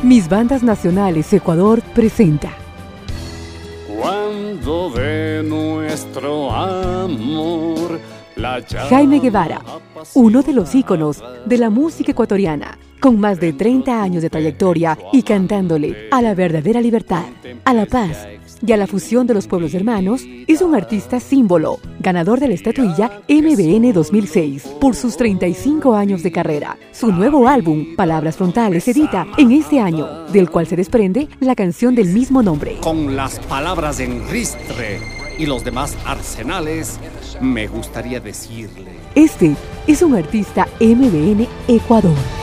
Mis Bandas Nacionales Ecuador presenta Cuando de nuestro amor la Jaime Guevara, uno de los íconos de la música ecuatoriana, con más de 30 años de trayectoria y cantándole a la verdadera libertad, a la paz y a la fusión de los pueblos hermanos, es un artista símbolo, ganador de la estatuilla MBN 2006 por sus 35 años de carrera. Su nuevo álbum, Palabras Frontales, se edita en este año, del cual se desprende la canción del mismo nombre. Con las palabras en ristre y los demás arsenales, me gustaría decirle: Este es un artista MBN Ecuador.